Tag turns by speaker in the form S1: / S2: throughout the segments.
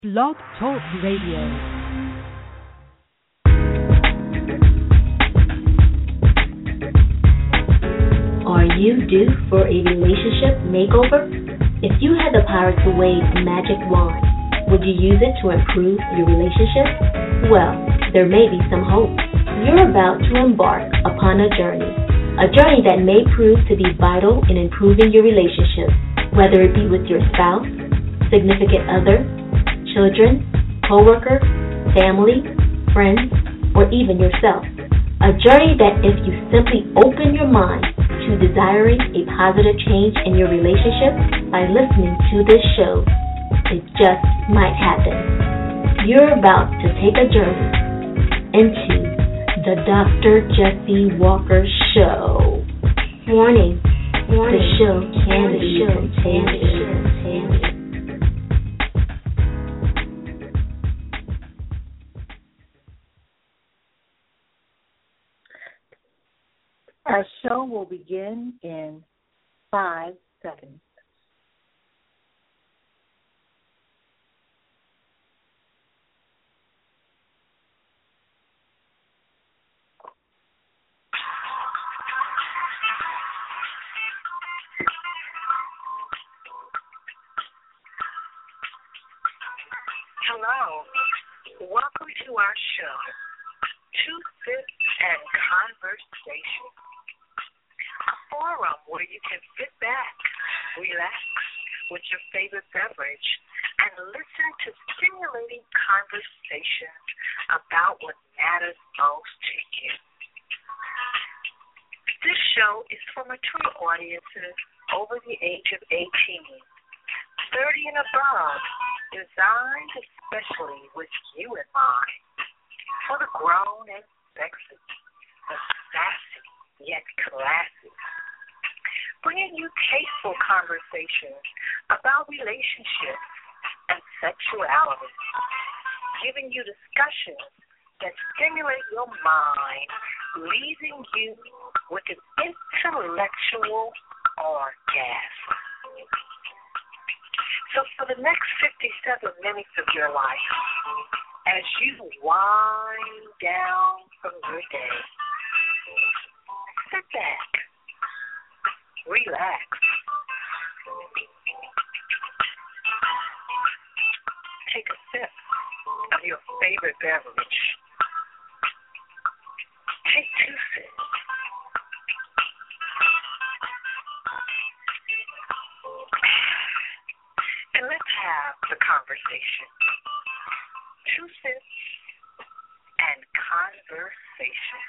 S1: Blog Talk Radio.
S2: Are you due for a relationship makeover? If you had the power to wave a magic wand, would you use it to improve your relationship? Well, there may be some hope. You're about to embark upon a journey that may prove to be vital in improving your relationship, whether it be with your spouse, significant other, children, co-worker, family, friends, or even yourself. A journey that if you simply open your mind to desiring a positive change in your relationship by listening to this show, it just might happen. You're about to take a journey into the Dr. Jesse Walker Show. Warning, the show can be contagious.
S3: Our show will begin in 5 seconds.
S4: Hello. Welcome to our show, Two Sips and Conversation. A forum where you can sit back, relax with your favorite beverage, and listen to stimulating conversations about what matters most to you. This show is for mature audiences over the age of 18, 30 and above, designed especially with you in mind. For the grown and sexy, the sassy yet classy, bringing you tasteful conversations about relationships and sexuality, giving you discussions that stimulate your mind, leaving you with an intellectual orgasm. So for the next 57 minutes of your life, as you wind down from your day, sit back, relax, take a sip of your favorite beverage, take 2 sips, and let's have the conversation. 2 sips and conversation.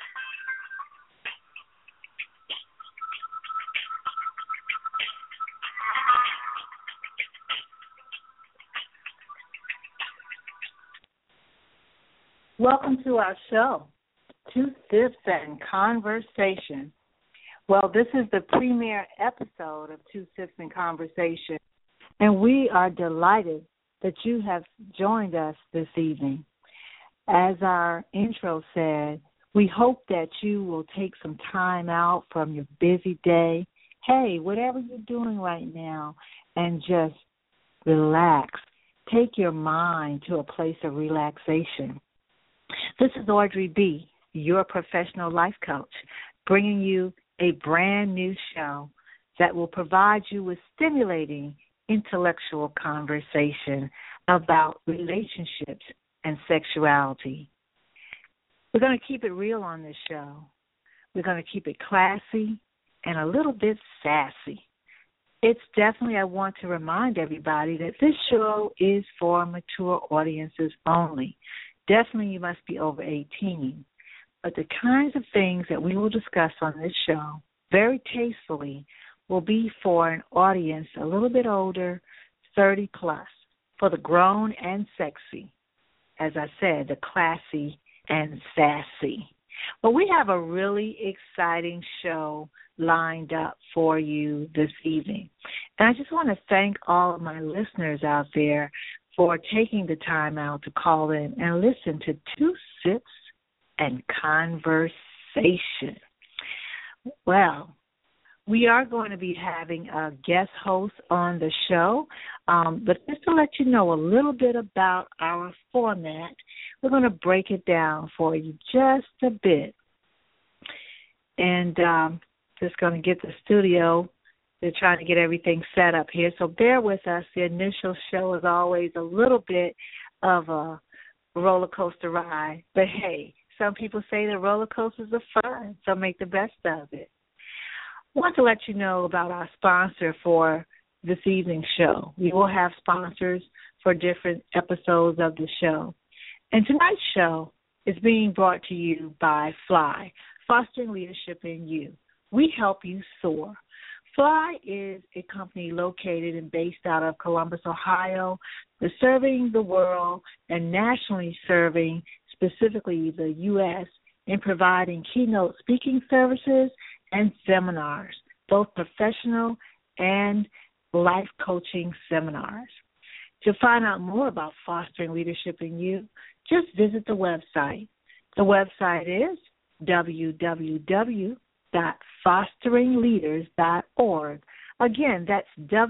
S3: Welcome to our show, Two Sips and Conversation. Well, this is the premiere episode of Two Sips and Conversation, and we are delighted that you have joined us this evening. As our intro said, we hope that you will take some time out from your busy day, whatever you're doing right now, and just relax. Take your mind to a place of relaxation. This is Audrey B., your professional life coach, bringing you a brand new show that will provide you with stimulating intellectual conversation about relationships and sexuality. We're going to keep it real on this show. We're going to keep it classy and a little bit sassy. It's definitely, I want to remind everybody that this show is for mature audiences only. Definitely you must be over 18. But the kinds of things that we will discuss on this show, very tastefully, will be for an audience a little bit older, 30 plus, for the grown and sexy. As I said, the classy and sassy. But we have a really exciting show lined up for you this evening. And I just want to thank all of my listeners out there for taking the time out to call in and listen to Two Sips and Conversation. Well, We are going to be having a guest host on the show, but just to let you know a little bit about our format, we're going to break it down for you just a bit. And just going to get the studio. They're trying to get everything set up here. So bear with us. The initial show is always a little bit of a roller coaster ride. But, hey, some people say that roller coasters are fun, so make the best of it. I want to let you know about our sponsor for this evening's show. We will have sponsors for different episodes of the show. And tonight's show is being brought to you by Fly, Fostering Leadership in You. We help you soar. Fly is a company located and based out of Columbus, Ohio. They're serving the world and nationally serving specifically the U.S. in providing keynote speaking services and seminars, both professional and life coaching seminars. To find out more about Fostering Leadership in You, just visit the website. The website is www.fosteringleaders.org. Again, that's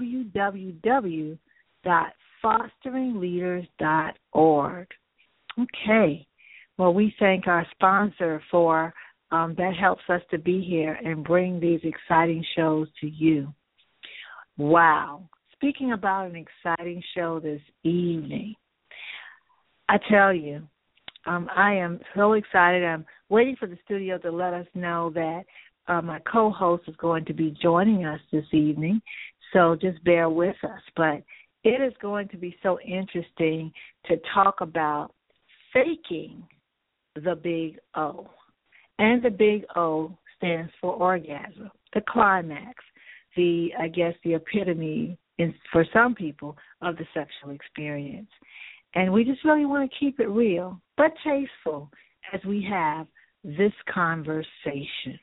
S3: www.fosteringleaders.org. Okay. Well, we thank our sponsor for that helps us to be here and bring these exciting shows to you. Wow. Speaking about an exciting show this evening, I tell you, I am so excited. I'm waiting for the studio to let us know that my co-host is going to be joining us this evening, so just bear with us. But it is going to be so interesting to talk about faking the big O. And the big O stands for orgasm, the climax, the epitome for some people of the sexual experience. And we just really want to keep it real, but tasteful as we have this conversation.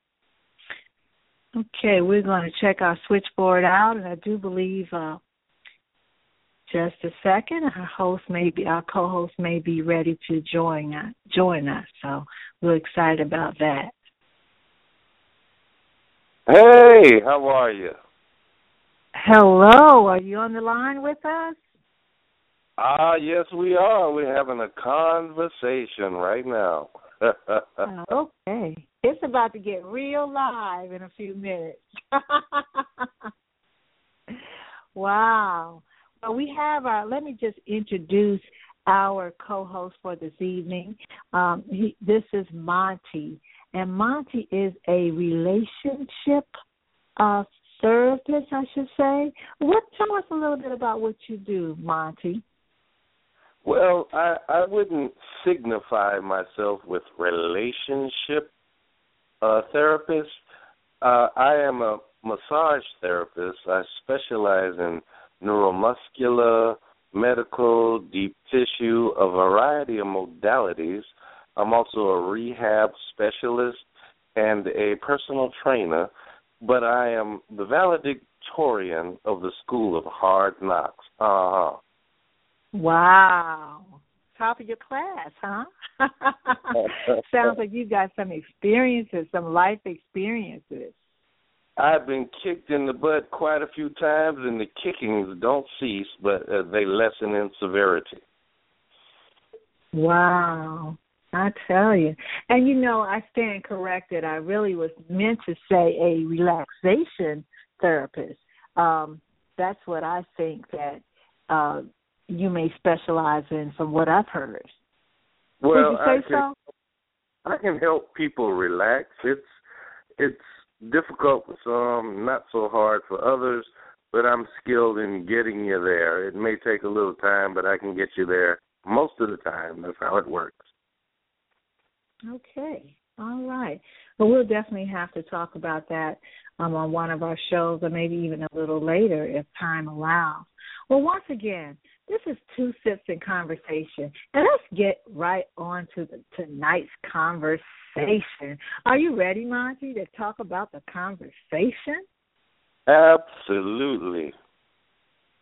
S3: Okay, we're going to check our switchboard out, and I do believe just a second, our co-host may be ready to join us. So we're excited about that.
S5: Hey, how are you?
S3: Hello, are you on the line with us?
S5: Yes, we are. We're having a conversation right now.
S3: Okay. It's about to get real live in a few minutes. Wow. Well, we have let me just introduce our co-host for this evening. This is Monty, and Monty is a relationship therapist, I should say. Tell us a little bit about what you do, Monty.
S5: Well, I wouldn't signify myself with relationship therapist. I am a massage therapist. I specialize in neuromuscular, medical, deep tissue, a variety of modalities. I'm also a rehab specialist and a personal trainer, but I am the valedictorian of the School of Hard Knocks.
S3: Wow. Top of your class, huh? Sounds like you've got some experiences, some life experiences.
S5: I've been kicked in the butt quite a few times, and the kickings don't cease, but they lessen in severity.
S3: Wow. I tell you. And, I stand corrected. I really was meant to say a relaxation therapist. That's what I think that you may specialize in from what I've heard.
S5: Well,
S3: Would you say so?
S5: I can help people relax. It's difficult for some, not so hard for others, but I'm skilled in getting you there. It may take a little time, but I can get you there most of the time. That's how it works.
S3: Okay. All right. Well, we'll definitely have to talk about that on one of our shows, or maybe even a little later if time allows. Well, once again, this is Two Sips in Conversation, and let's get right on to tonight's conversation. Are you ready, Monty, to talk about the conversation?
S5: Absolutely.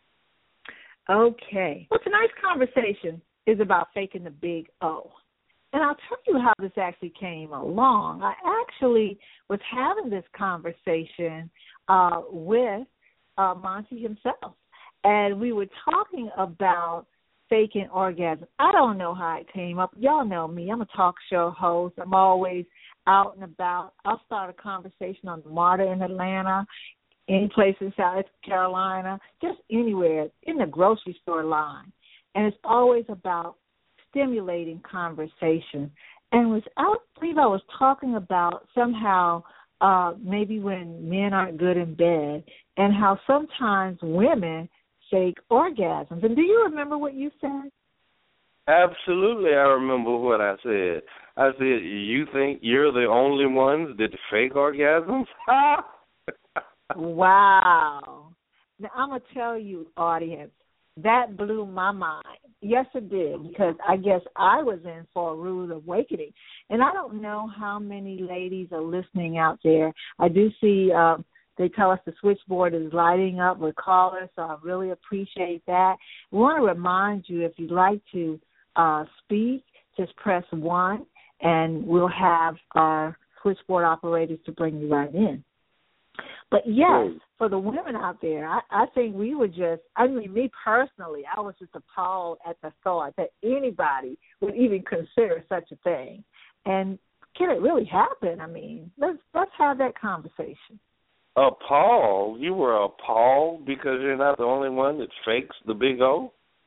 S3: Okay. Well, tonight's conversation is about faking the big O. And I'll tell you how this actually came along. I actually was having this conversation with Monty himself, and we were talking about faking orgasm. I don't know how it came up. Y'all know me. I'm a talk show host. I'm always out and about. I'll start a conversation on the MARTA in Atlanta, any place in South Carolina, just anywhere, in the grocery store line. And it's always about stimulating conversation. And I believe I was talking about somehow maybe when men aren't good in bed and how sometimes women fake orgasms. And do you remember what you said?
S5: Absolutely, I remember what I said. I said, you think you're the only ones that fake orgasms?
S3: Wow. Now, I'm going to tell you, audience, that blew my mind. Yes, it did, because I guess I was in for a rude awakening. And I don't know how many ladies are listening out there. I do see they tell us the switchboard is lighting up with callers, so I really appreciate that. I want to remind you, if you'd like to speak, just press 1, and we'll have our switchboard operators to bring you right in. But, yes, for the women out there, I think we were just, I mean, me personally, I was just appalled at the thought that anybody would even consider such a thing. And can it really happen? I mean, let's have that conversation.
S5: Appalled? You were appalled because you're not the only one that fakes the big O?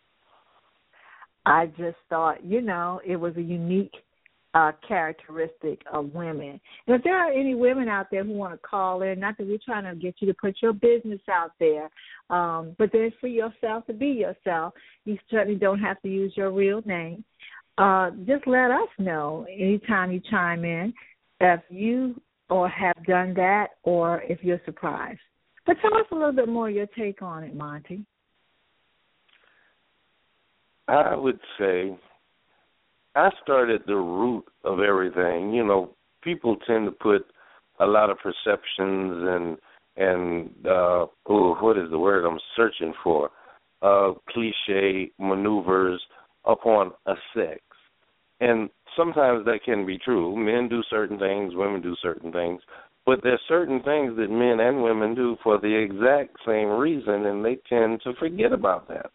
S3: I just thought, it was a unique characteristic of women. And if there are any women out there who want to call in, not that we're trying to get you to put your business out there, but then for yourself to be yourself, you certainly don't have to use your real name. Just let us know anytime you chime in if you or have done that or if you're surprised. But tell us a little bit more your take on it, Monty.
S5: I would say I started the root of everything. People tend to put a lot of perceptions and what is the word I'm searching for? Cliche maneuvers upon a sex. And sometimes that can be true. Men do certain things, women do certain things. But there's certain things that men and women do for the exact same reason, and they tend to forget about that.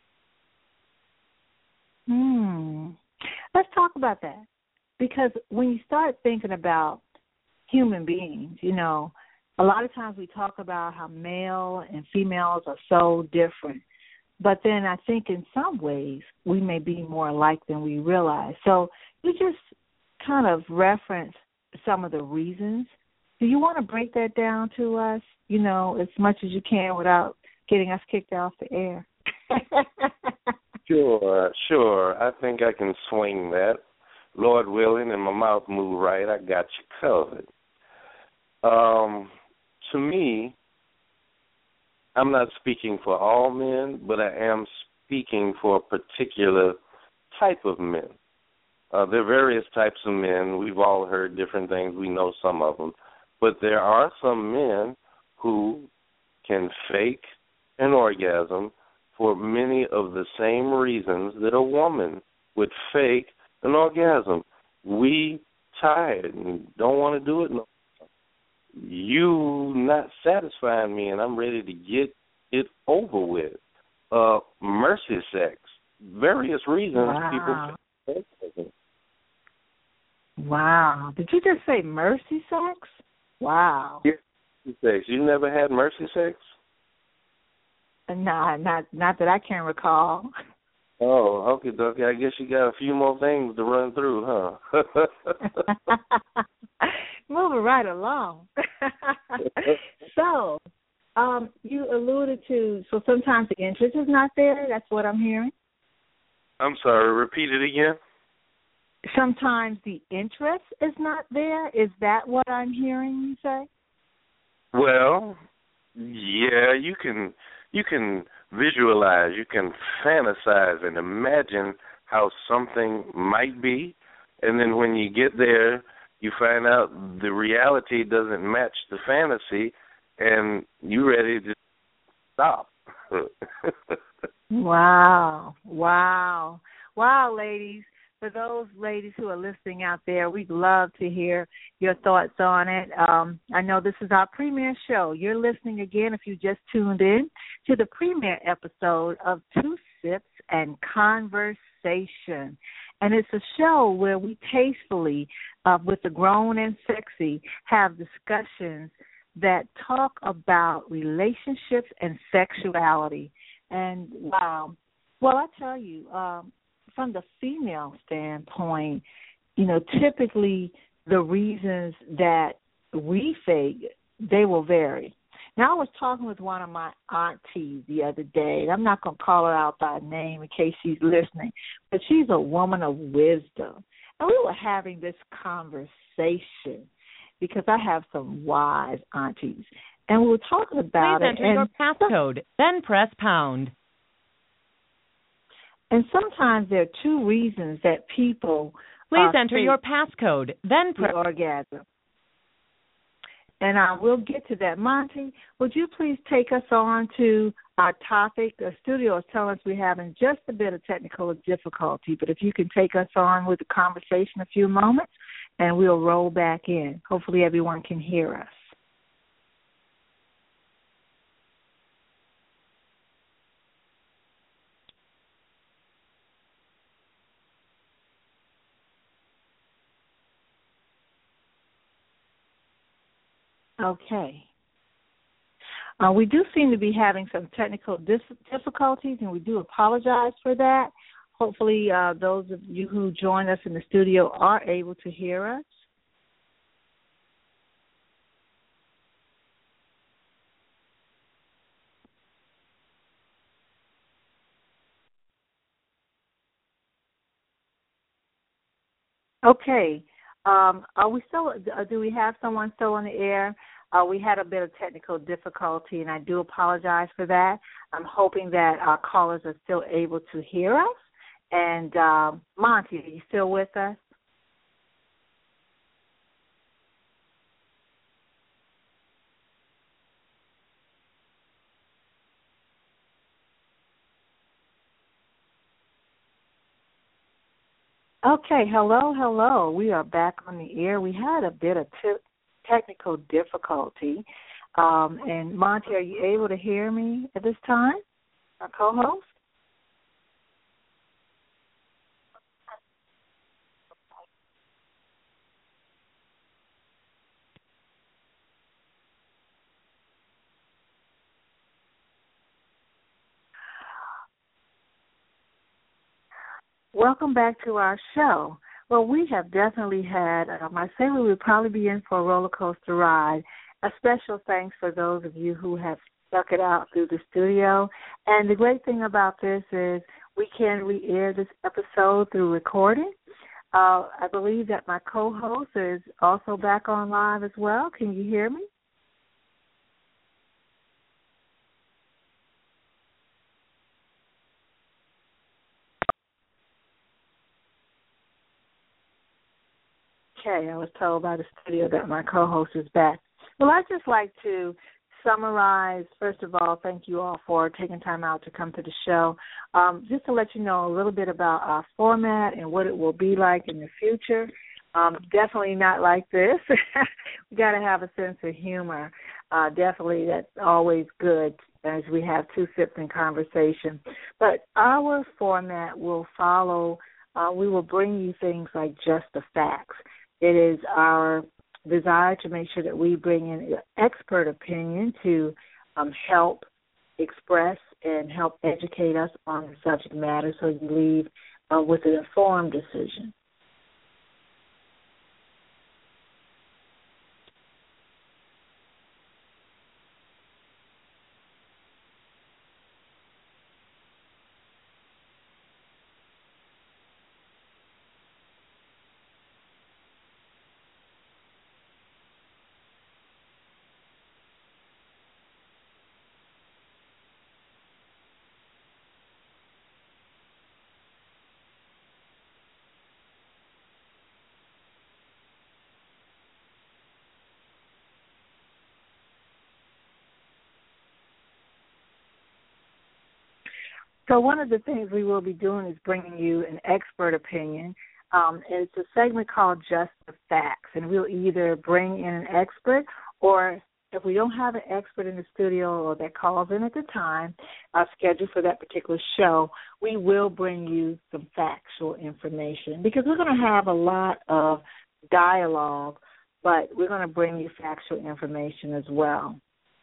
S3: Let's talk about that. Because when you start thinking about human beings, a lot of times we talk about how male and females are so different. But then I think in some ways we may be more alike than we realize. So you just kind of reference some of the reasons. Do you want to break that down to us, as much as you can without getting us kicked off the air?
S5: Sure. I think I can swing that. Lord willing, and my mouth move right, I got you covered. To me, I'm not speaking for all men, but I am speaking for a particular type of men. There are various types of men. We've all heard different things. We know some of them. But there are some men who can fake an orgasm for many of the same reasons that a woman would fake an orgasm. We tired and don't want to do it no more. You not satisfying me, and I'm ready to get it over with. Mercy sex. Various reasons people fake orgasm.
S3: Wow. Did you just say mercy sex? Wow.
S5: Yeah, mercy sex. You never had mercy sex?
S3: Nah, not that I can recall.
S5: Oh, okay. I guess you got a few more things to run through, huh?
S3: Moving right along. So, you alluded to, so sometimes the interest is not there. That's what I'm hearing.
S5: I'm sorry. Repeat it again.
S3: Sometimes the interest is not there. Is that what I'm hearing you say?
S5: Well, yeah, you can visualize, you can fantasize and imagine how something might be, and then when you get there, you find out the reality doesn't match the fantasy, and you're ready to stop.
S3: Wow, ladies. for those ladies who are listening out there, we'd love to hear your thoughts on it. I know this is our premiere show. You're listening again, if you just tuned in, to the premiere episode of Two Sips and Conversation. And it's a show where we tastefully, with the grown and sexy, have discussions that talk about relationships and sexuality. And wow, well, I tell you, from the female standpoint, typically the reasons that we fake, they will vary. Now, I was talking with one of my aunties the other day, and I'm not going to call her out by name in case she's listening, but she's a woman of wisdom. And we were having this conversation because I have some wise aunties. And we were talking about
S1: Please enter your passcode, then press pound.
S3: And sometimes there are two reasons that people
S1: Please enter your passcode, then press
S3: orgasm. And I will get to that. Monty, would you please take us on to our topic? The studio is telling us we're having just a bit of technical difficulty, but if you can take us on with the conversation a few moments, and we'll roll back in. Hopefully everyone can hear us. Okay. We do seem to be having some technical difficulties, and we do apologize for that. Hopefully those of you who join us in the studio are able to hear us. Okay. Are we still? Do we have someone still on the air? We had a bit of technical difficulty, and I do apologize for that. I'm hoping that our callers are still able to hear us. And Monty, are you still with us? Okay, hello. We are back on the air. We had a bit of technical difficulty. And Monty, are you able to hear me at this time, our co-host? Welcome back to our show. Well, we have definitely had, I say we would probably be in for a roller coaster ride. A special thanks for those of you who have stuck it out through the studio. And the great thing about this is we can re-air this episode through recording. I believe that my co-host is also back on live as well. Can you hear me? Okay, I was told by the studio that my co-host is back. Well, I'd just like to summarize. First of all, thank you all for taking time out to come to the show. Just to let you know a little bit about our format and what it will be like in the future. Definitely not like this. We got to have a sense of humor. Definitely, that's always good as we have two sips in conversation. But our format will follow. We will bring you things like just the facts. It is our desire to make sure that we bring in expert opinion to help express and help educate us on the subject matter so you leave with an informed decision. So one of the things we will be doing is bringing you an expert opinion. It's a segment called Just the Facts, and we'll either bring in an expert, or if we don't have an expert in the studio or that calls in at the time scheduled for that particular show, we will bring you some factual information, because we're going to have a lot of dialogue, but we're going to bring you factual information as well.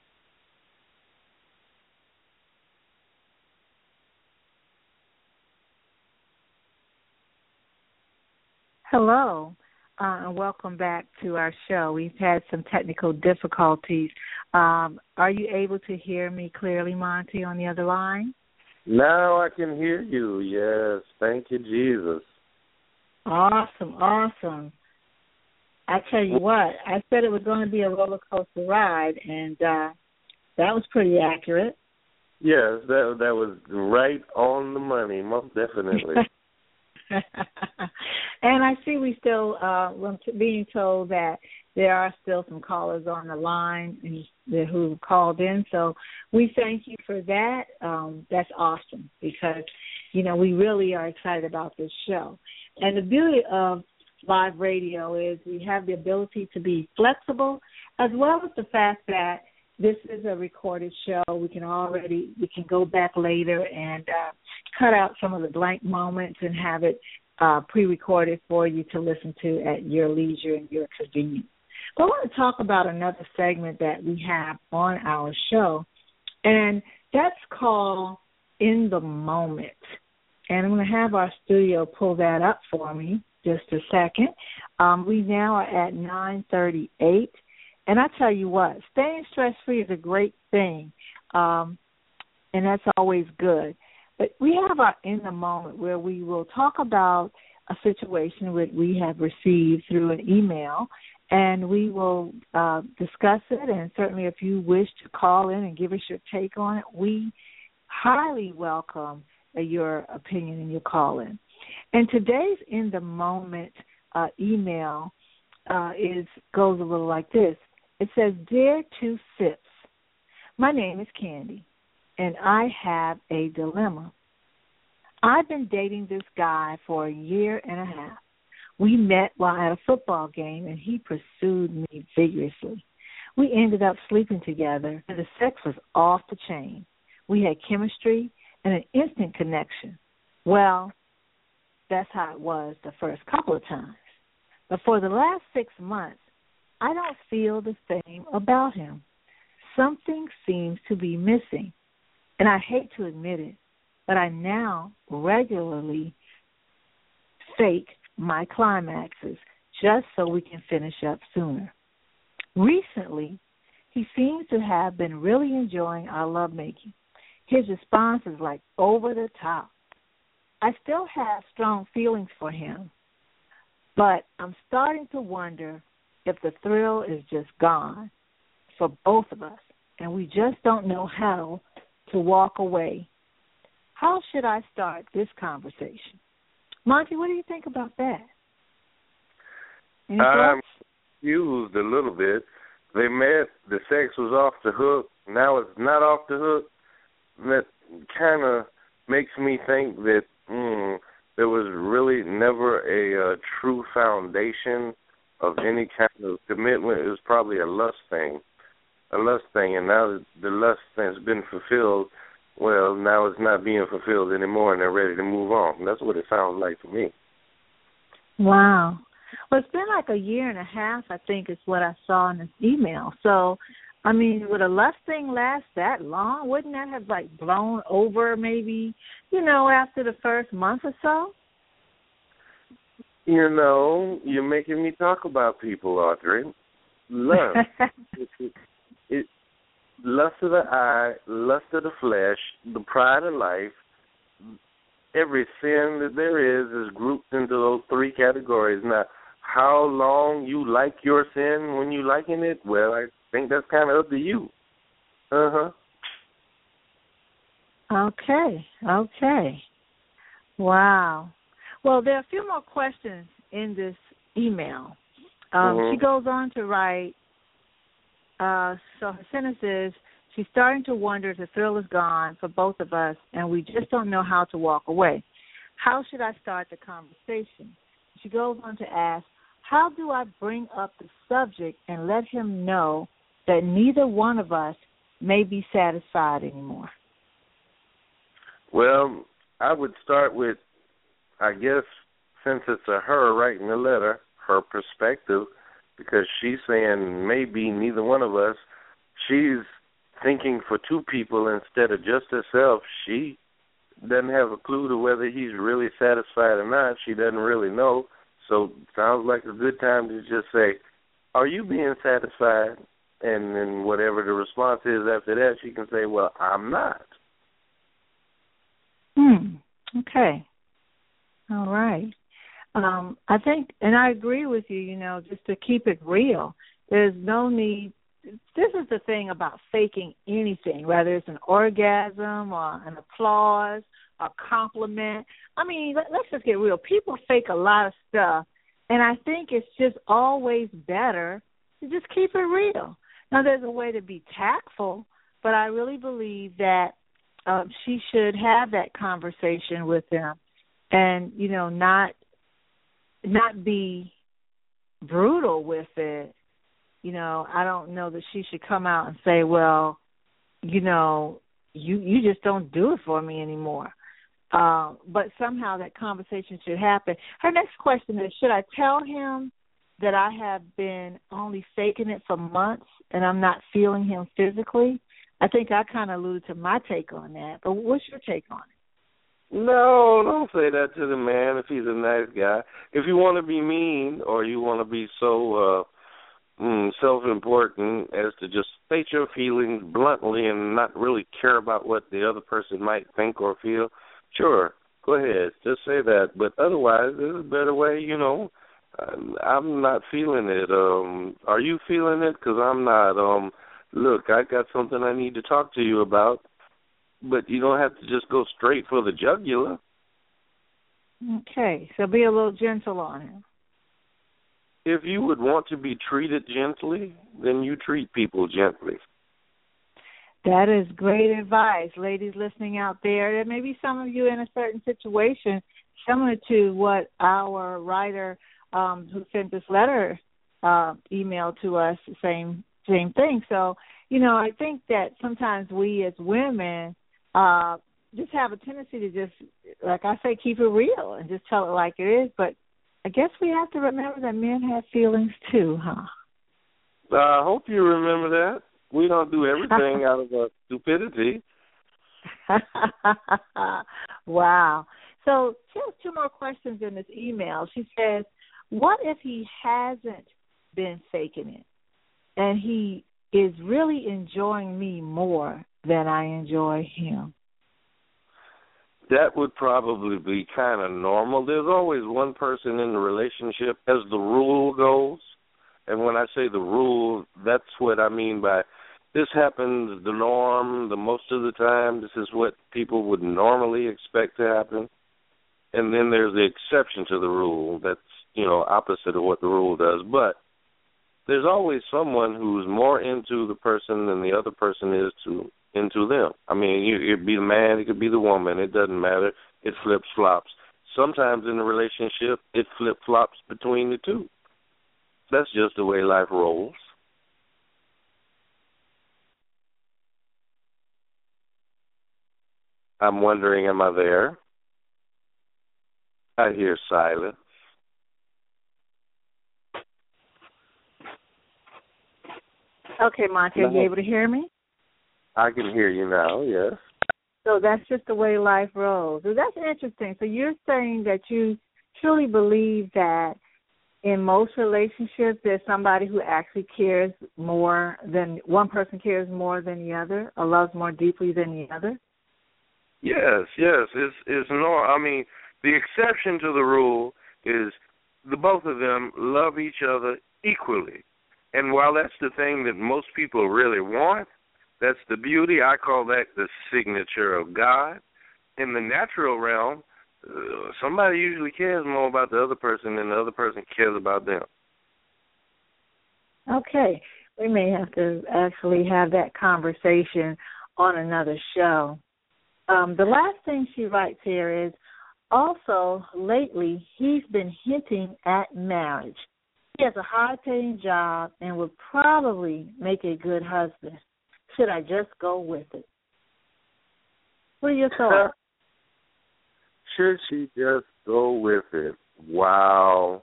S3: Hello, and welcome back to our show. We've had some technical difficulties. Are you able to hear me clearly, Monty, on the other line?
S5: Now I can hear you, yes. Thank you, Jesus.
S3: Awesome, awesome. I tell you what, I said it was going to be a roller coaster ride, and that was pretty accurate.
S5: Yes, that was right on the money, most definitely.
S3: And I see we still, being told that there are still some callers on the line who called in. So we thank you for that. That's awesome, because, we really are excited about this show. And the beauty of live radio is we have the ability to be flexible, as well as the fact that this is a recorded show. We can go back later and cut out some of the blank moments and have it pre-recorded for you to listen to at your leisure and your convenience. But I want to talk about another segment that we have on our show, and that's called In the Moment. And I'm going to have our studio pull that up for me just a second. We now are at 9:38. And I tell you what, staying stress-free is a great thing, and that's always good. But we have our In the Moment, where we will talk about a situation that we have received through an email, and we will discuss it. And certainly if you wish to call in and give us your take on it, we highly welcome your opinion and your call in. And today's In the Moment email goes a little like this. It says, Dear Two Sips, my name is Candy, and I have a dilemma. I've been dating this guy for a year and a half. We met while at a football game, and he pursued me vigorously. We ended up sleeping together, and the sex was off the chain. We had chemistry and an instant connection. Well, that's how it was the first couple of times. But for the last 6 months, I don't feel the same about him. Something seems to be missing, and I hate to admit it, but I now regularly fake my climaxes just so we can finish up sooner. Recently, he seems to have been really enjoying our lovemaking. His response is like over the top. I still have strong feelings for him, but I'm starting to wonder if the thrill is just gone for both of us, and we just don't know how to walk away. How should I start this conversation? Monty, what do you think about that?
S5: I'm confused a little bit. They met, the sex was off the hook, now it's not off the hook. That kind of makes me think that there was really never a true foundation of any kind of commitment. It was probably a lust thing, and now that the lust has been fulfilled, well, now it's not being fulfilled anymore, and they're ready to move on. That's what it sounds like to me.
S3: Wow. Well, it's been like a year and a half, I think, is what I saw in this email. So, I mean, would a lust thing last that long? Wouldn't that have, like, blown over maybe, after the first month or so?
S5: You're making me talk about people, Audrey. Lust. Lust of the eye, lust of the flesh, the pride of life. Every sin that there is grouped into those three categories. Now, how long you like your sin when you liking it, well, I think that's kind of up to you.
S3: Okay. Wow. Well, there are a few more questions in this email. She goes on to write, so her sentence is, she's starting to wonder if the thrill is gone for both of us, and we just don't know how to walk away. How should I start the conversation? she goes on to ask, how do I bring up the subject and let him know that neither one of us may be satisfied anymore?
S5: Well, I would start with, I guess, since it's a her writing the letter, her perspective, because she's saying maybe neither one of us, she's thinking for two people instead of just herself. She doesn't have a clue to whether he's really satisfied or not. She doesn't really know. So sounds like a good time to just say, are you being satisfied? And then whatever the response is after that, she can say, well, I'm not.
S3: Okay. All right. I think, and I agree with you, just to keep it real. There's no need. This is the thing about faking anything, whether it's an orgasm or an applause or compliment. I mean, let's just get real. People fake a lot of stuff, and I think it's just always better to just keep it real. Now, there's a way to be tactful, but I really believe that she should have that conversation with him and, not be brutal with it. I don't know that she should come out and say, well, you just don't do it for me anymore. But somehow that conversation should happen. Her next question is, should I tell him that I have been only faking it for months and I'm not feeling him physically? I think I kind of alluded to my take on that. But what's your take on it?
S5: No, don't say that to the man if he's a nice guy. If you want to be mean or you want to be so self-important as to just state your feelings bluntly and not really care about what the other person might think or feel, sure, go ahead, just say that. But otherwise, there's a better way, I'm not feeling it. Are you feeling it? Because I'm not. Look, I got something I need to talk to you about. But you don't have to just go straight for the jugular.
S3: Okay, so be a little gentle on him.
S5: If you would want to be treated gently, then you treat people gently.
S3: That is great advice. Ladies listening out there, there may be some of you in a certain situation similar to what our writer who sent this letter emailed to us, same thing. So, I think that sometimes we as women just have a tendency to just, like I say, keep it real and just tell it like it is. But I guess we have to remember that men have feelings too, huh?
S5: I hope you remember that. We don't do everything out of stupidity.
S3: Wow. So she has two more questions in this email. She says, what if he hasn't been faking it and he is really enjoying me more than I enjoy him?
S5: That would probably be kind of normal. There's always one person in the relationship, as the rule goes. And when I say the rule, that's what I mean by this happens the norm the most of the time. This is what people would normally expect to happen. And then there's the exception to the rule that's, opposite of what the rule does. But there's always someone who's more into the person than the other person is into them. I mean, it could be the man, it could be the woman. It doesn't matter. It flips-flops. Sometimes in a relationship, it flip-flops between the two. That's just the way life rolls. I'm wondering, am I there? I hear silence.
S3: Okay, Monty, are you able to hear me?
S5: I can hear you now, yes.
S3: So that's just the way life rolls. So that's interesting. So you're saying that you truly believe that in most relationships there's somebody who actually cares more than, one person cares more than the other or loves more deeply than the other?
S5: Yes. It's normal. I mean, the exception to the rule is the both of them love each other equally. And while that's the thing that most people really want, that's the beauty. I call that the signature of God. In the natural realm, somebody usually cares more about the other person than the other person cares about them.
S3: Okay. We may have to actually have that conversation on another show. The last thing she writes here is, Also, lately, he's been hinting at marriage. He has a high-paying job and would probably make a good husband. Should I just go with it? What are your thoughts?
S5: Should she just go with it? Wow.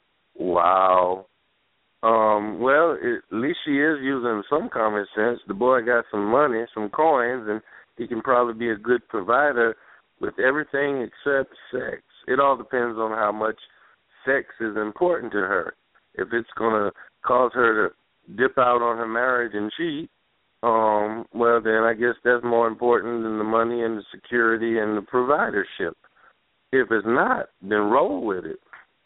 S5: Well, at least she is using some common sense. The boy got some money, some coins, and he can probably be a good provider with everything except sex. It all depends on how much sex is important to her. If it's going to cause her to dip out on her marriage and cheat, well, then I guess that's more important than the money and the security and the providership. If it's not, then roll with it.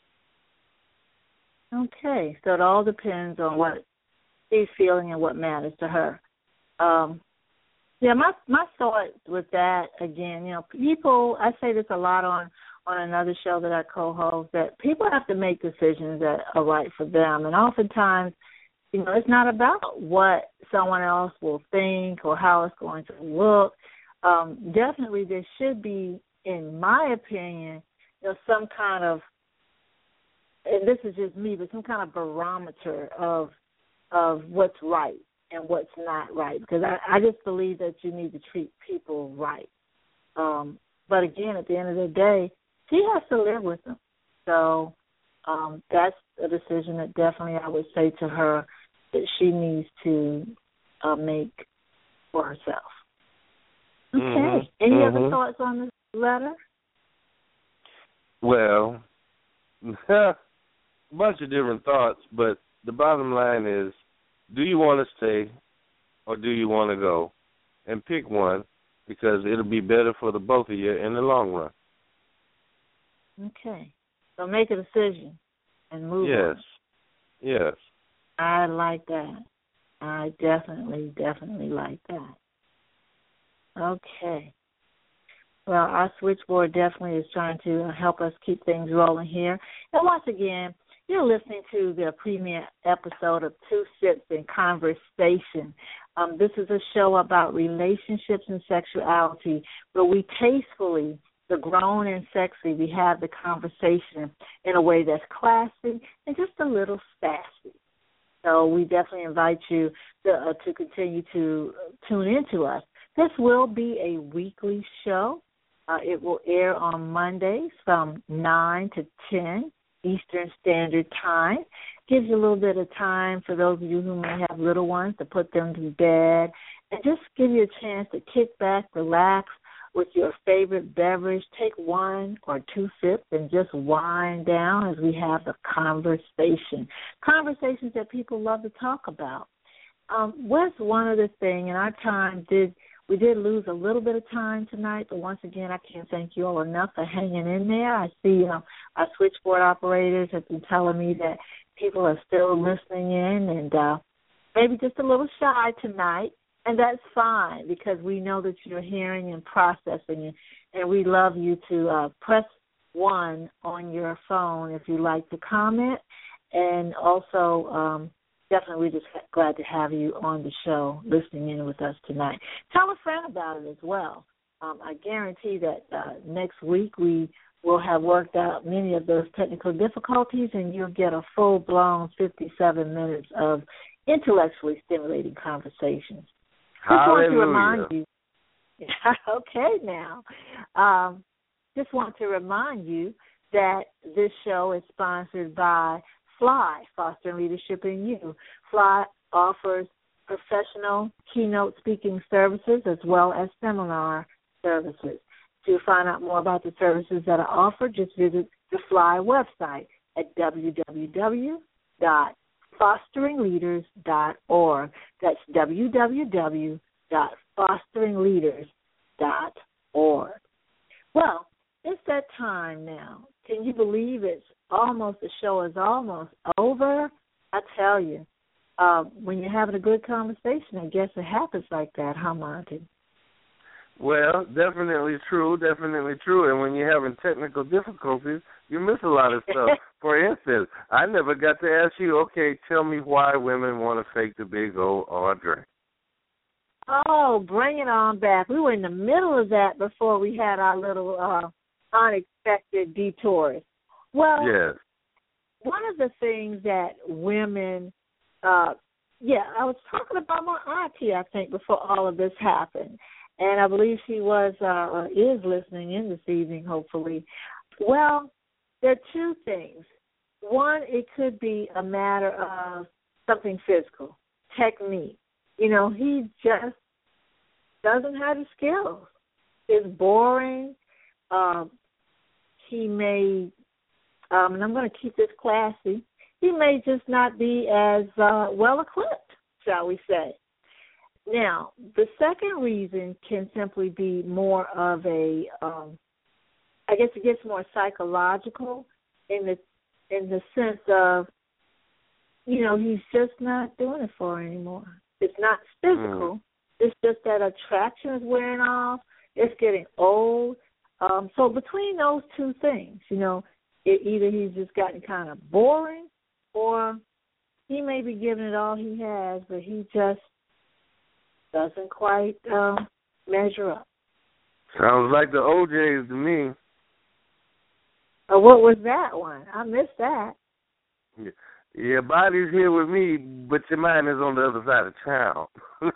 S3: Okay, so it all depends on what she's feeling and what matters to her. My thought with that, again, people, I say this a lot on another show that I co-host, that people have to make decisions that are right for them. And oftentimes, it's not about what someone else will think or how it's going to look. Definitely there should be, in my opinion, some kind of, and this is just me, but some kind of barometer of what's right and what's not right. Because I just believe that you need to treat people right. But again, at the end of the day, she has to live with them. So that's a decision that definitely I would say to her that she needs to make for herself. Okay. Any other thoughts on this letter?
S5: Well, a bunch of different thoughts, but the bottom line is, do you want to stay or do you want to go? And pick one, because it'll be better for the both of you in the long run.
S3: Okay. So make a decision and move on.
S5: Yes.
S3: I like that. I definitely like that. Okay. Well, our switchboard definitely is trying to help us keep things rolling here. And once again, you're listening to the premiere episode of Two Sips in Conversation. This is a show about relationships and sexuality where we tastefully, the grown and sexy, we have the conversation in a way that's classy and just a little sassy. So we definitely invite you to continue to tune into us. This will be a weekly show. It will air on Mondays from 9 to 10 Eastern Standard Time. Gives you a little bit of time for those of you who may have little ones to put them to bed, and just give you a chance to kick back, relax with your favorite beverage, take one or two sips, and just wind down as we have the conversation. Conversations that people love to talk about. What's one other thing, and our time we did lose a little bit of time tonight, but once again, I can't thank you all enough for hanging in there. I see our switchboard operators have been telling me that people are still listening in and maybe just a little shy tonight, and that's fine because we know that you're hearing and processing, and we love you to press 1 on your phone if you'd like to comment, and also definitely we're just glad to have you on the show listening in with us tonight. Tell a friend about it as well. I guarantee that next week we will have worked out many of those technical difficulties and you'll get a full-blown 57 minutes of intellectually stimulating conversations.
S5: Hallelujah.
S3: Just want to remind you. Okay, now. Just want to remind you that this show is sponsored by FLY, Fostering Leadership in You. FLY offers professional keynote speaking services as well as seminar services. To find out more about the services that are offered, just visit the FLY website at www.fosteringleaders.org. That's www.fosteringleaders.org. Well, it's that time now. Can you believe the show is almost over? I tell you, when you're having a good conversation, I guess it happens like that, huh, Monty?
S5: Well, definitely true. And when you're having technical difficulties, you miss a lot of stuff. For instance, I never got to ask you, okay, tell me why women want to fake the big old Audrey.
S3: Oh, bring it on back. We were in the middle of that before we had our little unexpected detours. Well,
S5: yes.
S3: One of the things that women, I was talking about my auntie, I think, before all of this happened. And I believe she was or is listening in this evening, hopefully. Well, there are two things. One, it could be a matter of something physical, technique. He just doesn't have the skills. It's boring. He may, and I'm going to keep this classy, he may just not be as well-equipped, shall we say. Now, the second reason can simply be more of a, I guess it gets more psychological in the sense of, he's just not doing it for her anymore. It's not physical. It's just that attraction is wearing off. It's getting old. So between those two things, either he's just gotten kind of boring or he may be giving it all he has, but he just doesn't quite measure up.
S5: Sounds like the OJs to me.
S3: What was that one? I missed that.
S5: Yeah. Your body's here with me, but your mind is on the other side of town.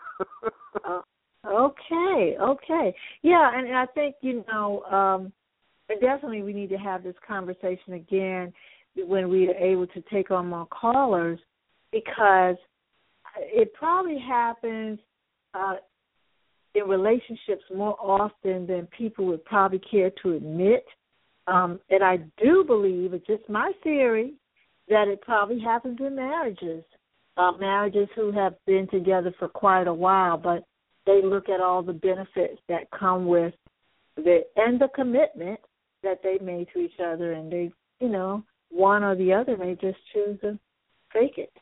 S3: Okay. Yeah, and I think, definitely we need to have this conversation again when we are able to take on more callers, because it probably happens in relationships more often than people would probably care to admit. And I do believe, it's just my theory, that it probably happens in marriages, marriages who have been together for quite a while, but they look at all the benefits that come with and the commitment that they made to each other, and they, one or the other may just choose to fake it.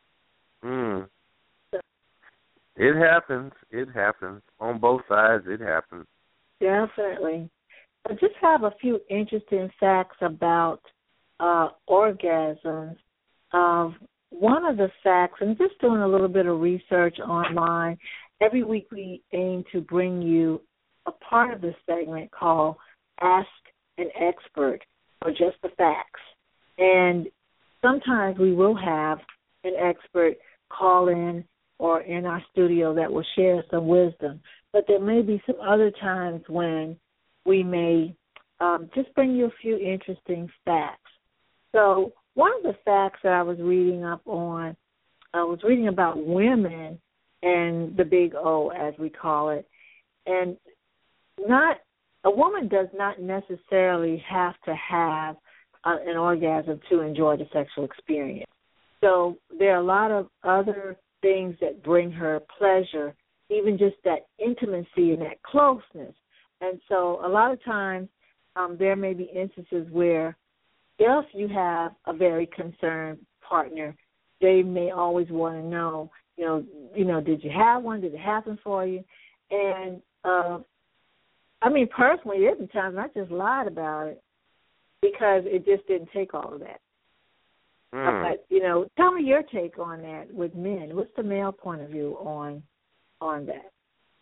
S3: So,
S5: it happens. It happens. On both sides, it happens.
S3: Definitely. I just have a few interesting facts about orgasms. One of the facts, and just doing a little bit of research online, every week we aim to bring you a part of this segment called Ask an Expert, or just the facts. And sometimes we will have an expert call in or in our studio that will share some wisdom. But there may be some other times when we may just bring you a few interesting facts. So one of the facts that I was reading up on, I was reading about women and the big O, as we call it. And a woman does not necessarily have to have an orgasm to enjoy the sexual experience. So there are a lot of other things that bring her pleasure, even just that intimacy and that closeness. And so a lot of times there may be instances where if you have a very concerned partner, they may always want to know, did you have one? Did it happen for you? And, personally, there's been times I just lied about it because it just didn't take all of that. But, tell me your take on that with men. What's the male point of view on that?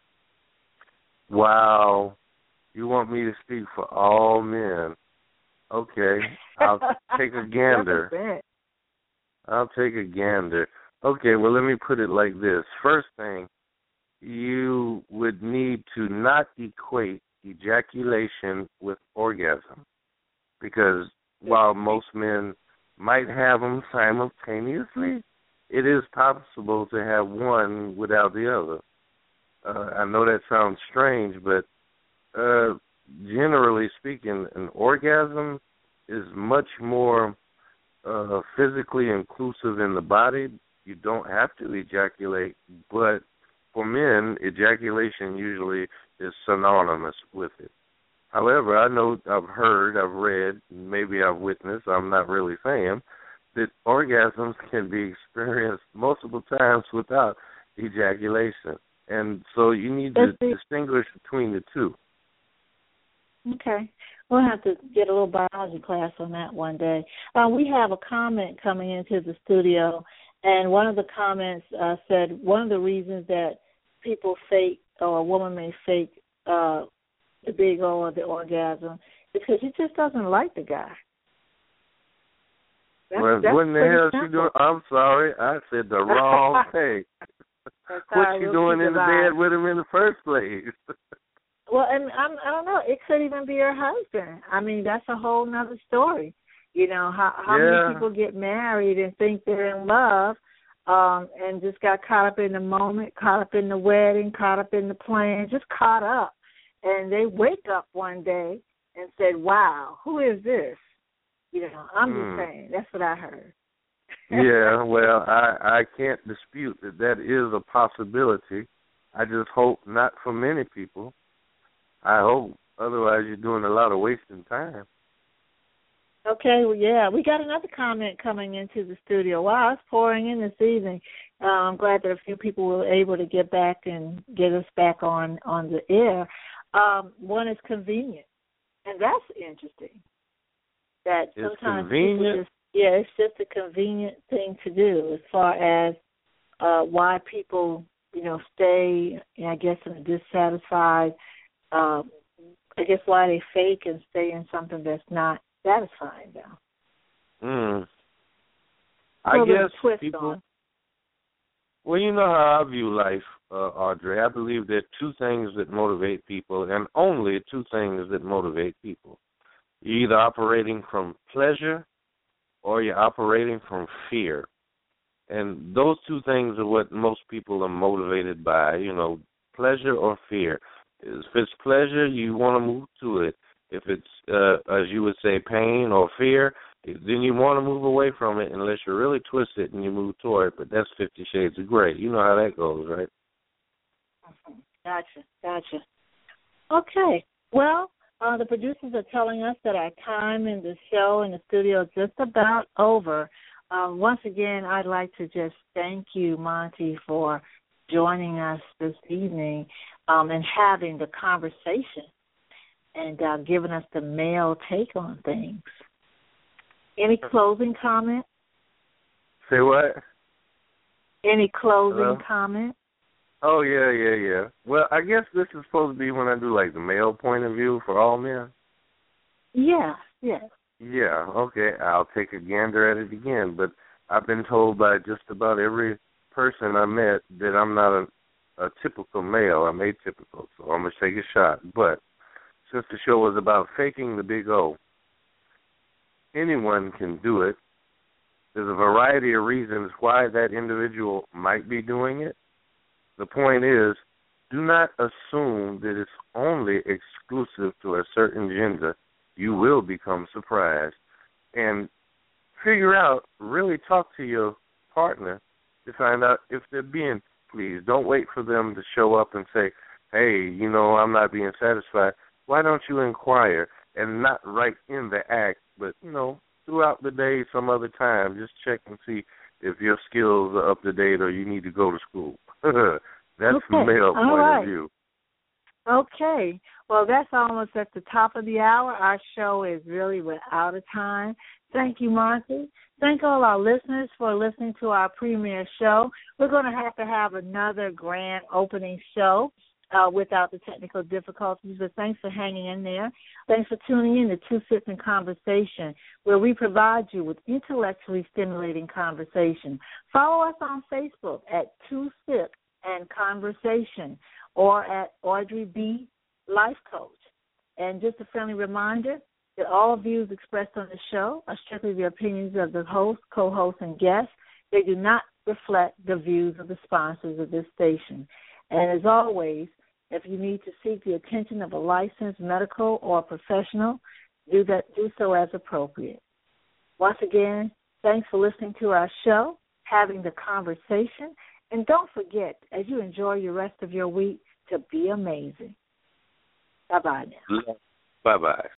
S5: Wow. You want me to speak for all men? Okay. I'll take a gander. Okay, well, let me put it like this. First thing, you would need to not equate ejaculation with orgasm, because while most men might have them simultaneously, it is possible to have one without the other. I know that sounds strange, but generally speaking, an orgasm is much more physically inclusive in the body. You don't have to ejaculate, but for men, ejaculation usually is synonymous with it. However, I know I've heard, I've read, maybe I've witnessed, I'm not really saying, that orgasms can be experienced multiple times without ejaculation. And so you need to distinguish between the two.
S3: Okay. We'll have to get a little biology class on that one day. We have a comment coming into the studio, and one of the comments said one of the reasons that people fake, or a woman may fake the big O or the orgasm, because she just doesn't like the guy.
S5: What in the hell is she doing? I'm sorry, I said the wrong thing. What's she doing in the bed with him in the first place?
S3: Well, and I don't know. It could even be her husband. I mean, that's a whole nother story. You know, how many people get married and think they're in love and just got caught up in the moment, caught up in the wedding, caught up in the plan, just caught up. And they wake up one day and said, wow, who is this? You know, I'm just saying. That's what I heard.
S5: Yeah, well, I can't dispute that is a possibility. I just hope not for many people. I hope. Otherwise, you're doing a lot of wasting time.
S3: Okay, well, yeah. We got another comment coming into the studio. Wow, it's pouring in this evening. I'm glad that a few people were able to get back and get us back on the air. One is convenient, and that's interesting. That
S5: it's
S3: sometimes
S5: convenient.
S3: it's just a convenient thing to do as far as why people, you know, stay, I guess, in a dissatisfied, I guess why they fake and stay in something that's not satisfying them.
S5: I guess people, well, you know how I view life, Audrey. I believe there are two things that motivate people, and only two things that motivate people. You're either operating from pleasure or you're operating from fear. And those two things are what most people are motivated by, you know, pleasure or fear. If it's pleasure, you want to move to it. If it's, as you would say, pain or fear, then you want to move away from it unless you're really twisted and you move toward it. But that's 50 Shades of Grey. You know how that goes, right?
S3: Gotcha. Okay. Well, the producers are telling us that our time in the show in the studio is just about over. Once again, I'd like to just thank you, Monty, for joining us this evening and having the conversation and giving us the male take on things. Any closing comment?
S5: Say what?
S3: Any closing comment?
S5: Oh, yeah. Well, I guess this is supposed to be when I do, like, the male point of view for all men.
S3: Yeah.
S5: Yeah, okay, I'll take a gander at it again. But I've been told by just about every person I met that I'm not a typical male. I'm atypical, so I'm going to take a shot. But since the show was about faking the big O, anyone can do it. There's a variety of reasons why that individual might be doing it. The point is, do not assume that it's only exclusive to a certain gender. You will become surprised. And figure out, really talk to your partner to find out if they're being pleased. Don't wait for them to show up and say, hey, you know, I'm not being satisfied. Why don't you inquire? And not right in the act, but, you know, throughout the day, some other time, just check and see if your skills are up to date or you need to go to school. That's the male point of view.
S3: Okay. Well, that's almost at the top of the hour. Our show is really out of time. Thank you, Monty. Thank all our listeners for listening to our premiere show. We're going to have another grand opening show without the technical difficulties, but thanks for hanging in there. Thanks for tuning in to Two Sips in Conversation, where we provide you with intellectually stimulating conversation. Follow us on Facebook at Two Sips and Conversation or at Audrey B. Life Coach. And just a friendly reminder that all views expressed on the show are strictly the opinions of the host, co-host, and guests. They do not reflect the views of the sponsors of this station. And as always, if you need to seek the attention of a licensed medical or professional, do so as appropriate. Once again, thanks for listening to our show, having the conversation, and don't forget, as you enjoy your rest of your week, to be amazing. Bye-bye now.
S5: Bye-bye.